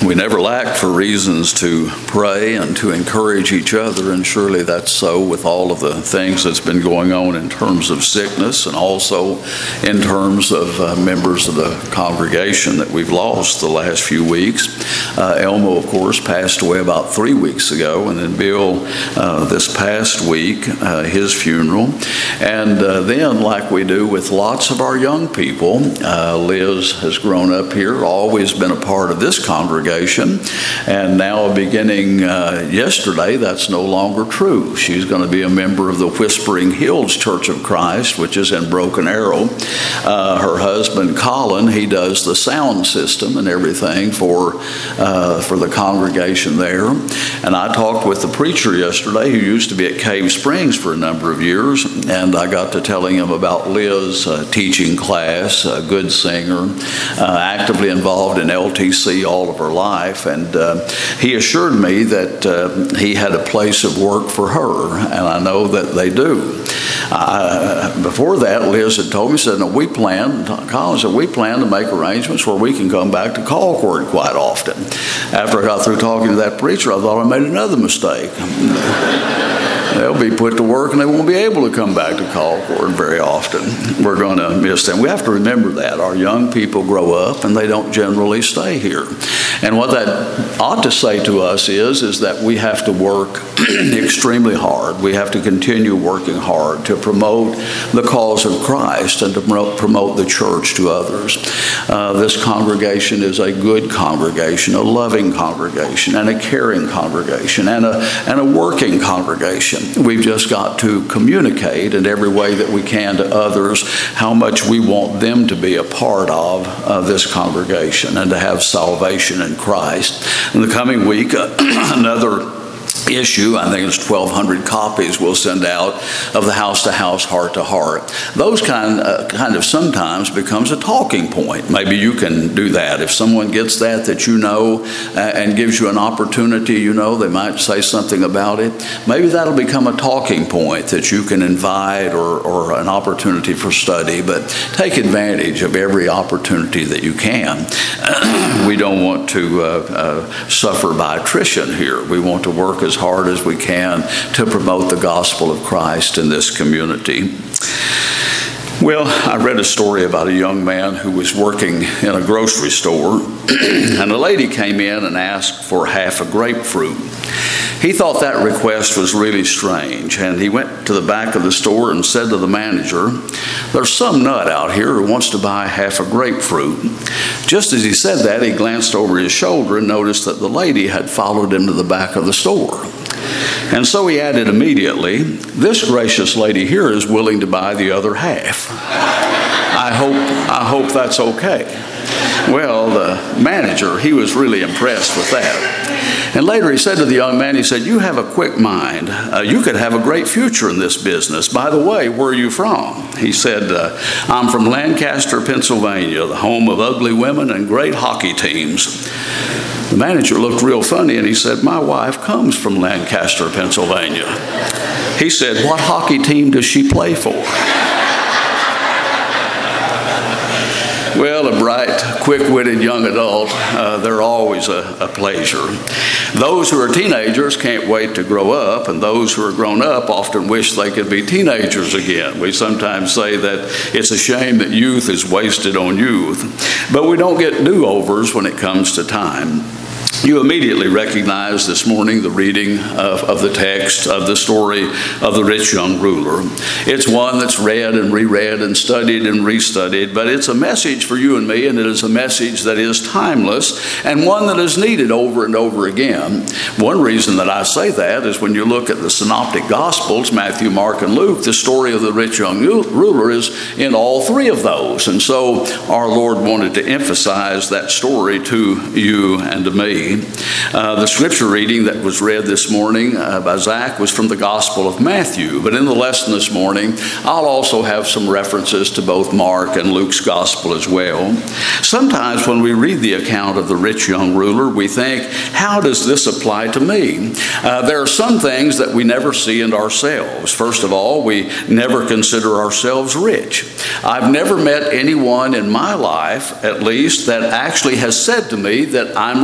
We never lack for reasons to pray and to encourage each other, and surely that's so with all of the things that's been going on in terms of sickness and also in terms of members of the congregation that we've lost the last few weeks. Elmo, of course, passed away about 3 weeks ago, and then Bill this past week, his funeral. And then, like we do with lots of our young people, Liz has grown up here, always been a part of this congregation, and now beginning yesterday, that's no longer true. She's going to be a member of the Whispering Hills Church of Christ, which is in Broken Arrow. Her husband, Colin, he does the sound system and everything for the congregation there. And I talked with the preacher yesterday who used to be at Cave Springs for a number of years, and I got to telling him about Liz teaching class, a good singer, actively involved in LTC all of her life, and he assured me that he had a place of work for her, and I know that they do. Before that, Liz had told me, Colin said, we plan to make arrangements where we can come back to Concord quite often. After I got through talking to that preacher, I thought I made another mistake. They'll be put to work and they won't be able to come back to Concord very often. We're going to miss them. We have to remember that. Our young people grow up and they don't generally stay here. And what that ought to say to us is that we have to work extremely hard. We have to continue working hard to promote the cause of Christ and to promote the church to others. This congregation is a good congregation, a loving congregation, and a caring congregation, and a working congregation. We've just got to communicate in every way that we can to others how much we want them to be a part of this congregation and to have salvation in Christ. In the coming week, another issue, I think it's 1,200 copies we'll send out of the house-to-house, heart-to-heart. Those kind of sometimes becomes a talking point. Maybe you can do that. If someone gets that you know and gives you an opportunity, they might say something about it. Maybe that'll become a talking point that you can invite or an opportunity for study, but take advantage of every opportunity that you can. We don't want to suffer by attrition here. We want to work as hard as we can to promote the gospel of Christ in this community. Well, I read a story about a young man who was working in a grocery store, and a lady came in and asked for half a grapefruit. He thought that request was really strange, and he went to the back of the store and said to the manager, "There's some nut out here who wants to buy half a grapefruit." Just as he said that, he glanced over his shoulder and noticed that the lady had followed him to the back of the store. And so he added immediately, "This gracious lady here is willing to buy the other half. I hope that's okay." Well, the manager, he was really impressed with that. And later he said to the young man, he said, "You have a quick mind. You could have a great future in this business. By the way, where are you from?" He said, "I'm from Lancaster, Pennsylvania, the home of ugly women and great hockey teams." The manager looked real funny and he said, "My wife comes from Lancaster, Pennsylvania." He said, "What hockey team does she play for?" Well, a bright, quick-witted young adult, they're always a pleasure. Those who are teenagers can't wait to grow up, and those who are grown up often wish they could be teenagers again. We sometimes say that it's a shame that youth is wasted on youth, but we don't get do-overs when it comes to time. You immediately recognize this morning the reading of the text of the story of the rich young ruler. It's one that's read and reread and studied and restudied, but it's a message for you and me, and it is a message that is timeless and one that is needed over and over again. One reason that I say that is when you look at the Synoptic Gospels, Matthew, Mark, and Luke, the story of the rich young ruler is in all three of those. And so our Lord wanted to emphasize that story to you and to me. The scripture reading that was read this morning by Zach was from the Gospel of Matthew. But in the lesson this morning, I'll also have some references to both Mark and Luke's Gospel as well. Sometimes when we read the account of the rich young ruler, we think, how does this apply to me? There are some things that we never see in ourselves. First of all, we never consider ourselves rich. I've never met anyone in my life, at least, that actually has said to me that I'm rich in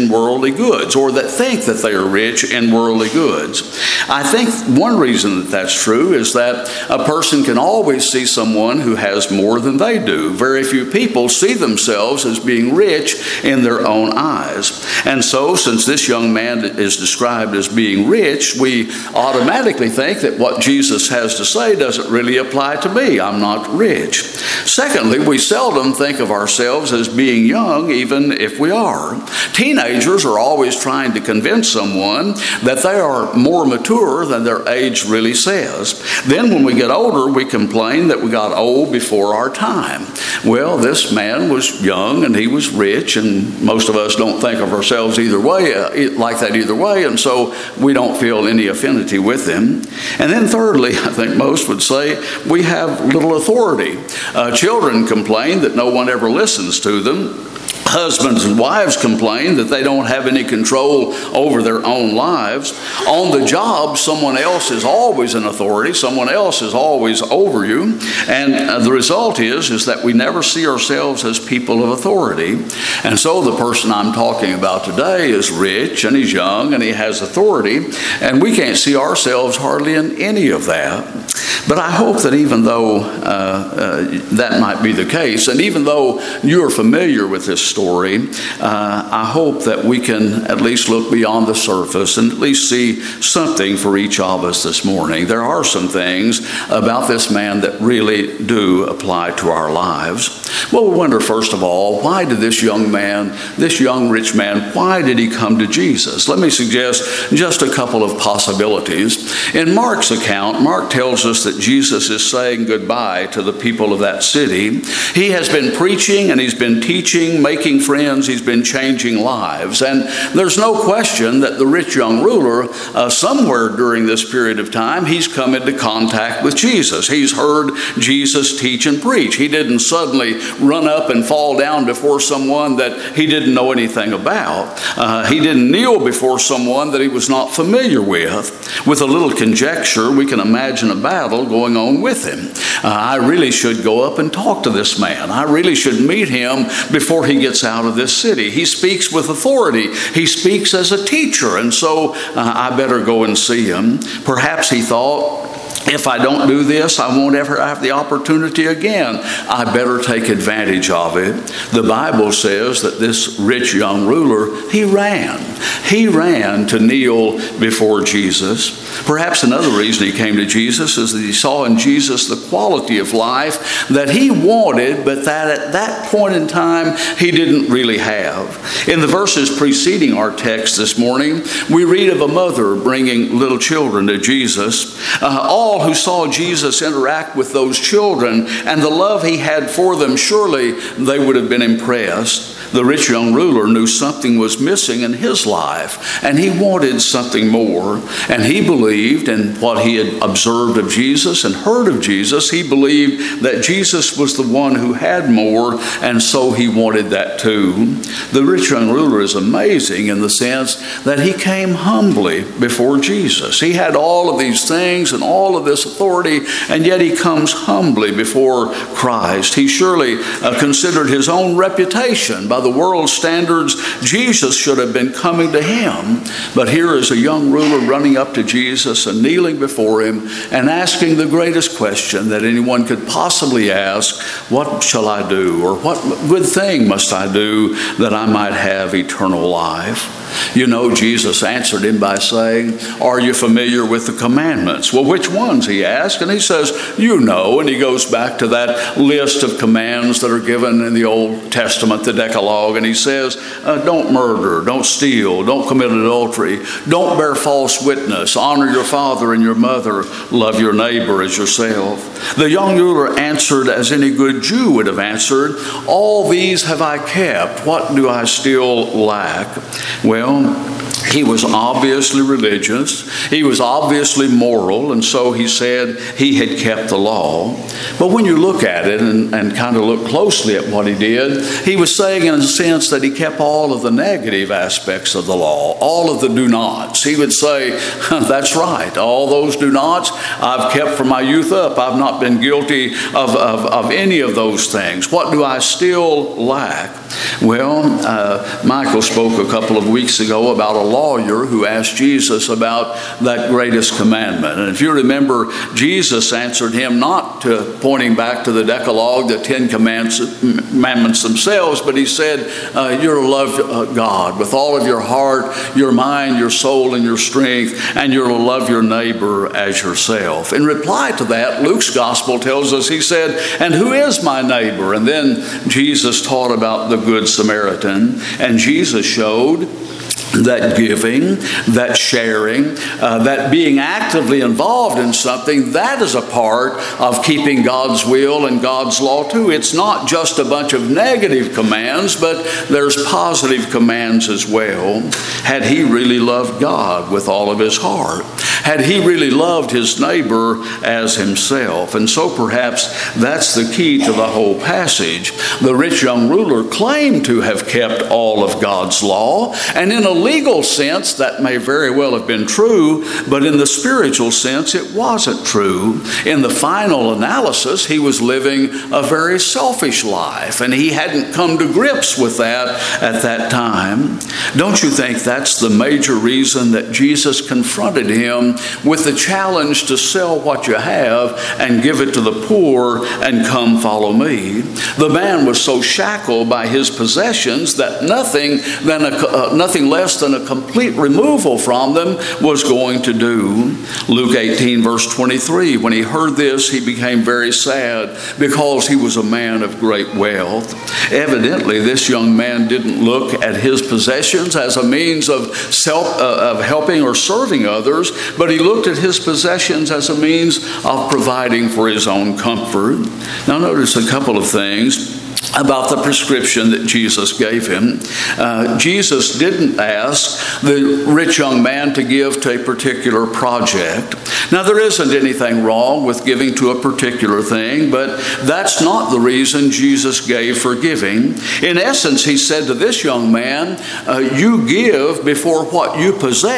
in worldly goods, or that think that they are rich in worldly goods. I think one reason that that's true is that a person can always see someone who has more than they do. Very few people see themselves as being rich in their own eyes. And so, since this young man is described as being rich, we automatically think that what Jesus has to say doesn't really apply to me. I'm not rich. Secondly, we seldom think of ourselves as being young, even if we are. Teenagers are always trying to convince someone that they are more mature than their age really says. Then when we get older, we complain that we got old before our time. Well, this man was young and he was rich, and most of us don't think of ourselves like that either way, and so we don't feel any affinity with him. And then thirdly, I think most would say we have little authority. Children complain that no one ever listens to them. Husbands and wives complain that they don't have any control over their own lives. On the job, someone else is always an authority. Someone else is always over you. And the result is that we never see ourselves as people of authority. And so the person I'm talking about today is rich, and he's young, and he has authority. And we can't see ourselves hardly in any of that. But I hope that even though that might be the case, and even though you're familiar with this story, I hope that we can at least look beyond the surface and at least see something for each of us this morning. There are some things about this man that really do apply to our lives. Well, we wonder, first of all, why did this young rich man, why did he come to Jesus? Let me suggest just a couple of possibilities. In Mark's account, Mark tells us that Jesus is saying goodbye to the people of that city. He has been preaching and he's been teaching, making friends, he's been changing lives. And there's no question that the rich young ruler, somewhere during this period of time, he's come into contact with Jesus. He's heard Jesus teach and preach. He didn't suddenly run up and fall down before someone that he didn't know anything about. He didn't kneel before someone that he was not familiar with. With a little conjecture, we can imagine a battle going on with him. I really should go up and talk to this man. I really should meet him before he gets out of this city. He speaks with authority. He speaks as a teacher, and so I better go and see him. Perhaps he thought, if I don't do this, I won't ever have the opportunity again. I better take advantage of it. The Bible says that this rich young ruler, he ran. He ran to kneel before Jesus. Perhaps another reason he came to Jesus is that he saw in Jesus the quality of life that he wanted, but that at that point in time he didn't really have. In the verses preceding our text this morning, we read of a mother bringing little children to Jesus. All who saw Jesus interact with those children and the love he had for them, surely they would have been impressed. The rich young ruler knew something was missing in his life, and he wanted something more. And he believed in what he had observed of Jesus and heard of Jesus. He believed that Jesus was the one who had more, and so he wanted that too. The rich young ruler is amazing in the sense that he came humbly before Jesus. He had all of these things and all of this authority, and yet he comes humbly before Christ. He surely considered his own reputation. By the world's standards, Jesus should have been coming to him. But here is a young ruler running up to Jesus and kneeling before him and asking the greatest question that anyone could possibly ask: what shall I do? Or what good thing must I do that I might have eternal life? You know, Jesus answered him by saying, are you familiar with the commandments? Well, which ones, he asked. And he says, you know. And he goes back to that list of commands that are given in the Old Testament, the Decalogue. And he says, don't murder, don't steal, don't commit adultery, don't bear false witness, honor your father and your mother, love your neighbor as yourself. The young ruler answered as any good Jew would have answered, all these have I kept. What do I still lack? Well, He was obviously religious. He was obviously moral, and so he said he had kept the law. But when you look at it and kind of look closely at what he did, he was saying in a sense that he kept all of the negative aspects of the law, all of the do nots. He would say, that's right, all those do nots I've kept from my youth up. I've not been guilty of any of those things. What do I still lack? Well, Michael spoke a couple of weeks ago about a lawyer who asked Jesus about that greatest commandment. And if you remember, Jesus answered him not pointing back to the Decalogue, the 10 commandments themselves, but he said, you're to love God with all of your heart, your mind, your soul, and your strength, and you're to love your neighbor as yourself. In reply to that, Luke's gospel tells us, he said, and who is my neighbor? And then Jesus taught about the Good Samaritan, and Jesus showed that giving, that sharing, that being actively involved in something, that is a part of keeping God's will and God's law too. It's not just a bunch of negative commands, but there's positive commands as well. Had he really loved God with all of his heart? Had he really loved his neighbor as himself? And so perhaps that's the key to the whole passage. The rich young ruler claimed to have kept all of God's law, and in a legal sense, that may very well have been true, but in the spiritual sense, it wasn't true. In the final analysis, he was living a very selfish life, and he hadn't come to grips with that at that time. Don't you think that's the major reason that Jesus confronted him with the challenge to sell what you have and give it to the poor and come follow me? The man was so shackled by his possessions that nothing less than a complete removal from them was going to do. Luke 18 verse 23, when he heard this, he became very sad because he was a man of great wealth. Evidently, this young man didn't look at his possessions as a means of helping or serving others, but he looked at his possessions as a means of providing for his own comfort. Now notice a couple of things about the prescription that Jesus gave him. Jesus didn't ask the rich young man to give to a particular project. Now, there isn't anything wrong with giving to a particular thing, but that's not the reason Jesus gave for giving. In essence, he said to this young man, you give before what you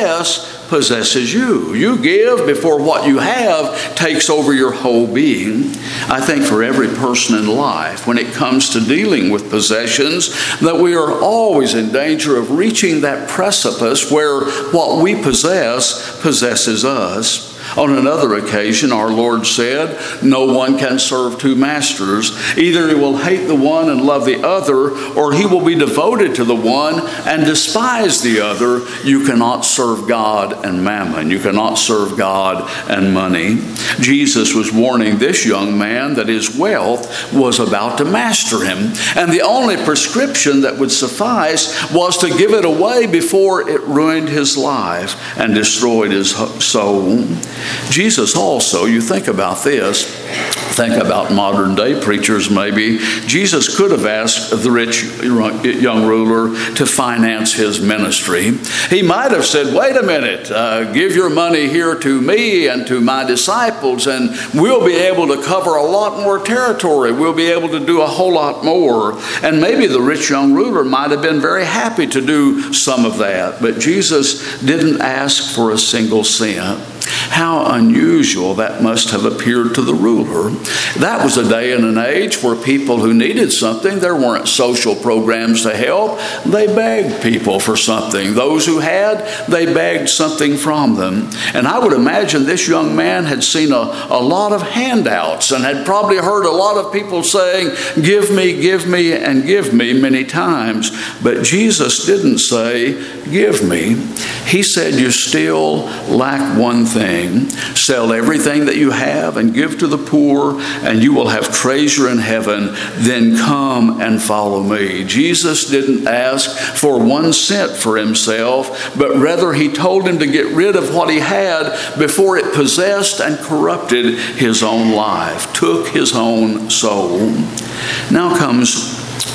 possesses you. You give before what you have takes over your whole being. I think for every person in life, when it comes to dealing with possessions, that we are always in danger of reaching that precipice where what we possess possesses us. On another occasion, our Lord said, no one can serve two masters. Either he will hate the one and love the other, or he will be devoted to the one and despise the other. You cannot serve God and mammon. You cannot serve God and money. Jesus was warning this young man that his wealth was about to master him, and the only prescription that would suffice was to give it away before it ruined his life and destroyed his soul. Jesus also, you think about this, think about modern day preachers maybe, Jesus could have asked the rich young ruler to finance his ministry. He might have said, wait a minute, give your money here to me and to my disciples, and we'll be able to cover a lot more territory. We'll be able to do a whole lot more. And maybe the rich young ruler might have been very happy to do some of that, but Jesus didn't ask for a single cent. How unusual that must have appeared to the ruler. That was a day and an age where people who needed something, there weren't social programs to help. They begged people for something. Those who had, they begged something from them. And I would imagine this young man had seen a lot of handouts and had probably heard a lot of people saying, give me, and give me many times. But Jesus didn't say, give me. He said, you still lack one thing. Sell everything that you have and give to the poor, and you will have treasure in heaven. Then come and follow me. Jesus didn't ask for 1 cent for himself, but rather he told him to get rid of what he had before it possessed and corrupted his own life, took his own soul. Now comes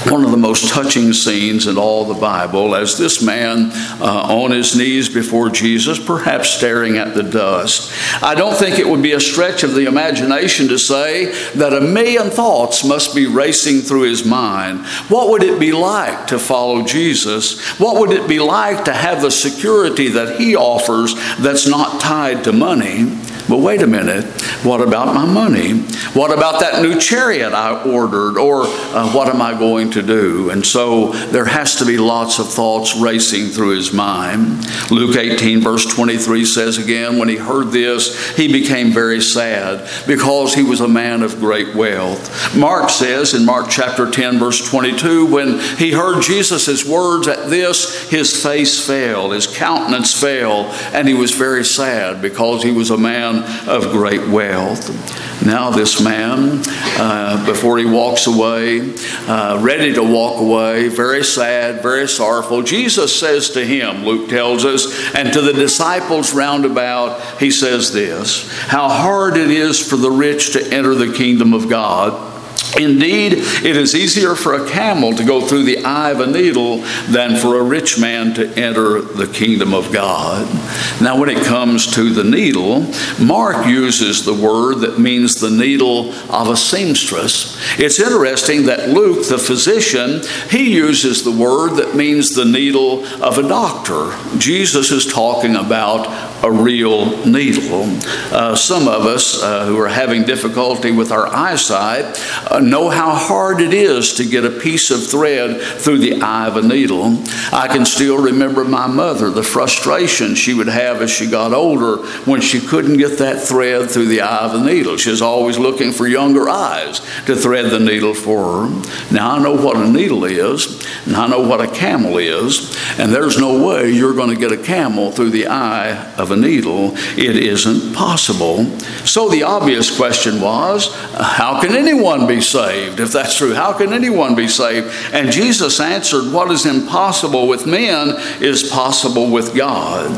one of the most touching scenes in all the Bible, as this man on his knees before Jesus, perhaps staring at the dust. I don't think it would be a stretch of the imagination to say that 1,000,000 thoughts must be racing through his mind. What would it be like to follow Jesus? What would it be like to have the security that he offers that's not tied to money? But wait a minute, what about my money? What about that new chariot I ordered? Or what am I going to do? And so there has to be lots of thoughts racing through his mind. Luke 18 verse 23 says again, when he heard this, he became very sad because he was a man of great wealth. Mark says in Mark chapter 10 verse 22, when he heard Jesus' words at this, his face fell, his countenance fell, and he was very sad because he was a man of great wealth. Now this man, before he walks away, ready to walk away, very sad, very sorrowful, Jesus says to him, Luke tells us, and to the disciples round about, he says this, how hard it is for the rich to enter the kingdom of God. Indeed, it is easier for a camel to go through the eye of a needle than for a rich man to enter the kingdom of God. Now, when it comes to the needle, Mark uses the word that means the needle of a seamstress. It's interesting that Luke, the physician, he uses the word that means the needle of a doctor. Jesus is talking about a real needle. Some of us who are having difficulty with our eyesight know how hard it is to get a piece of thread through the eye of a needle. I can still remember my mother, the frustration she would have as she got older when she couldn't get that thread through the eye of a needle. She was always looking for younger eyes to thread the needle for her. Now I know what a needle is, and I know what a camel is, and there's no way you're going to get a camel through the eye of a needle. It isn't possible. So the obvious question was, how can anyone be saved? If that's true, how can anyone be saved? And Jesus answered, what is impossible with men is possible with God.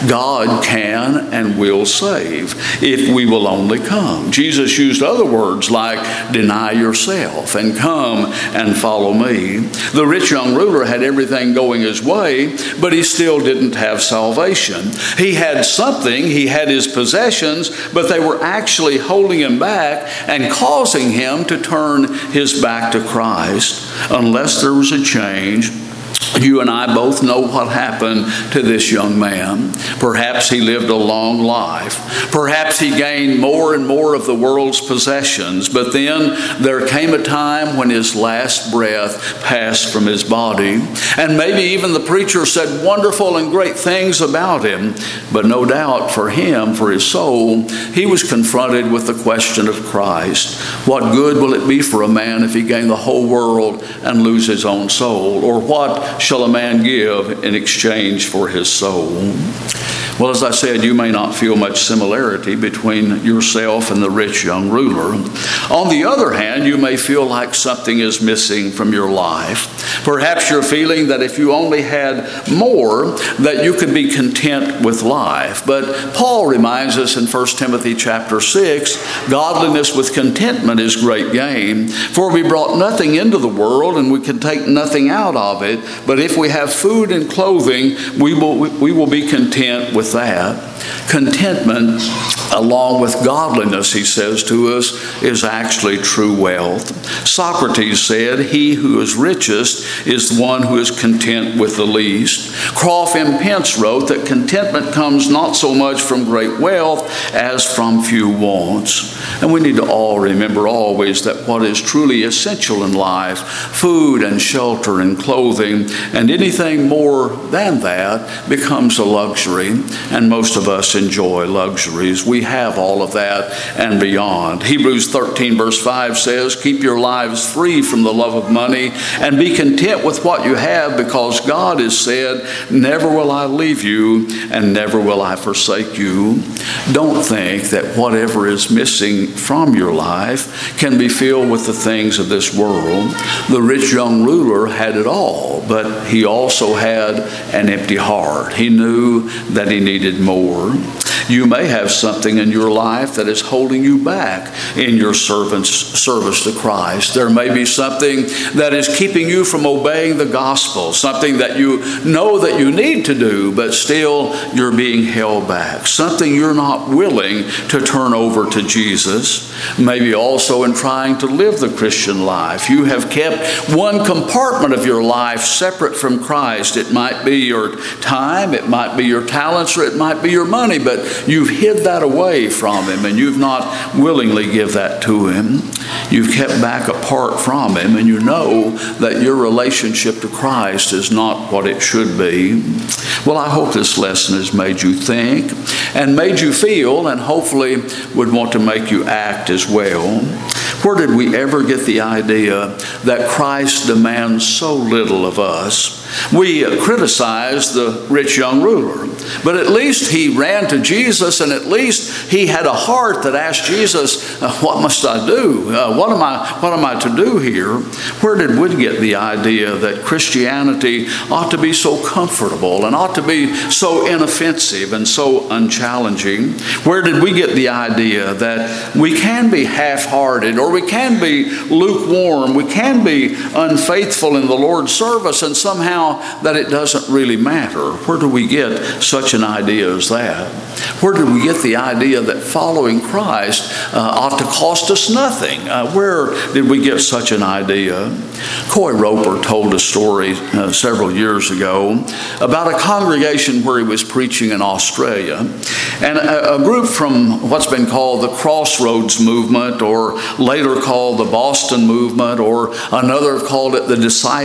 God can and will save if we will only come. Jesus used other words like deny yourself and come and follow me. The rich young ruler had everything going his way, but he still didn't have salvation. He had something, he had his possessions, but they were actually holding him back and causing him to turn his back to Christ. Unless there was a change, you and I both know what happened to this young man. Perhaps he lived a long life. Perhaps he gained more and more of the world's possessions. But then there came a time when his last breath passed from his body. And maybe even the preacher said wonderful and great things about him. But no doubt for him, for his soul, he was confronted with the question of Christ. What good will it be for a man if he gain the whole world and lose his own soul? Or what shall a man give in exchange for his soul? Well, as I said, you may not feel much similarity between yourself and the rich young ruler. On the other hand, you may feel like something is missing from your life. Perhaps you're feeling that if you only had more, that you could be content with life. But Paul reminds us in 1 Timothy chapter 6, godliness with contentment is great gain. For we brought nothing into the world, and we can take nothing out of it. But if we have food and clothing, we will be content with that. Contentment, along with godliness, he says to us, is actually true wealth. Socrates said, he who is richest is the one who is content with the least. Croft M. Pence wrote that contentment comes not so much from great wealth as from few wants. And we need to all remember always that what is truly essential in life, food and shelter and clothing, and anything more than that becomes a luxury. And most of us enjoy luxuries. We have all of that and beyond. Hebrews 13 verse 5 says, keep your lives free from the love of money and be content with what you have, because God has said, never will I leave you and never will I forsake you. Don't think that whatever is missing from your life can be filled with the things of this world. The rich young ruler had it all, but he also had an empty heart. He knew that he needed more. You may have something in your life that is holding you back in your service to Christ. There may be something that is keeping you from obeying the gospel, something that you know that you need to do, but still you're being held back, something you're not willing to turn over to Jesus. Maybe also in trying to live the Christian life, you have kept one compartment of your life separate from Christ. It might be your time, it might be your talents, or it might be your money, but you've hid that away from Him and you've not willingly give that to Him. You've kept back apart from Him, and you know that your relationship to Christ is not what it should be. Well, I hope this lesson has made you think and made you feel, and hopefully would want to make you act as well. Where did we ever get the idea that Christ demands so little of us? We criticize the rich young ruler, but at least he ran to Jesus, and at least he had a heart that asked Jesus, what must I do? What am I to do here? Where did we get the idea that Christianity ought to be so comfortable and ought to be so inoffensive and so unchallenging? Where did we get the idea that we can be half-hearted, or we can be lukewarm, we can be unfaithful in the Lord's service, and somehow that it doesn't really matter? Where do we get such an idea as that? Where did we get the idea that following Christ ought to cost us nothing? Where did we get such an idea? Coy Roper told a story several years ago about a congregation where he was preaching in Australia. And a group from what's been called the Crossroads Movement, or later called the Boston Movement, or another called it the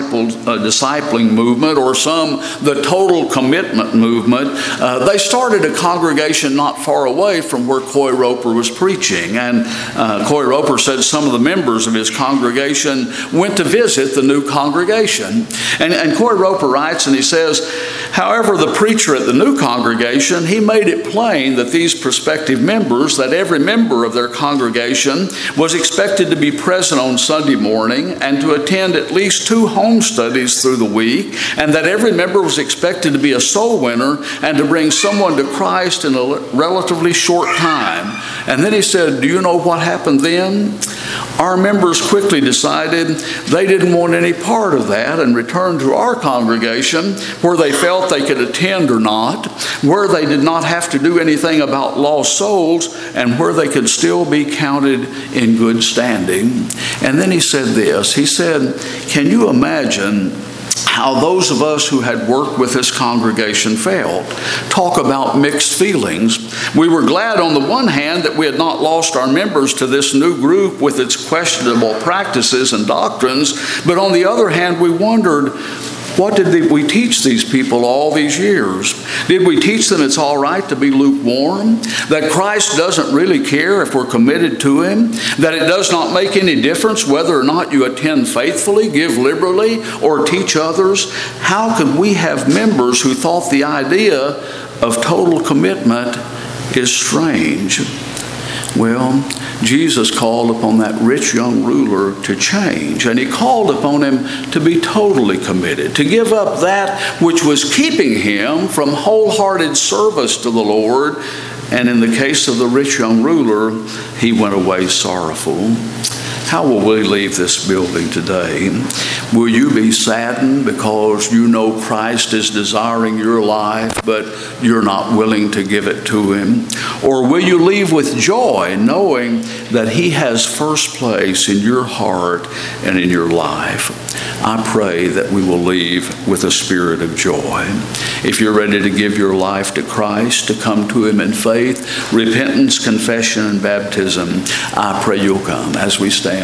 Discipling Movement, or some the Total Commitment Movement. They started a congregation not far away from where Coy Roper was preaching. And Coy Roper said some of the members of his congregation went to visit the new congregation. And Coy Roper writes, and he says, however, the preacher at the new congregation, he made it plain that these prospective members, that every member of their congregation was expected to be present on Sunday morning and to attend at least 2 home studies through the week, and that every member was expected to be a soul winner and to bring someone to Christ in a relatively short time. And then he said, do you know what happened then? Our members quickly decided they didn't want any part of that and returned to our congregation, where they felt they could attend or not, where they did not have to do anything about lost souls, and where they could still be counted in good standing. And then he said this, he said, can you imagine how those of us who had worked with this congregation felt? Talk about mixed feelings. We were glad on the one hand that we had not lost our members to this new group with its questionable practices and doctrines, but on the other hand we wondered, what did we teach these people all these years? Did we teach them it's all right to be lukewarm? That Christ doesn't really care if we're committed to Him? That it does not make any difference whether or not you attend faithfully, give liberally, or teach others? How could we have members who thought the idea of total commitment is strange? Well, Jesus called upon that rich young ruler to change, and He called upon him to be totally committed, to give up that which was keeping him from wholehearted service to the Lord. And in the case of the rich young ruler, he went away sorrowful. How will we leave this building today? Will you be saddened because you know Christ is desiring your life, but you're not willing to give it to Him? Or will you leave with joy, knowing that He has first place in your heart and in your life? I pray that we will leave with a spirit of joy. If you're ready to give your life to Christ, to come to Him in faith, repentance, confession, and baptism, I pray you'll come as we stand.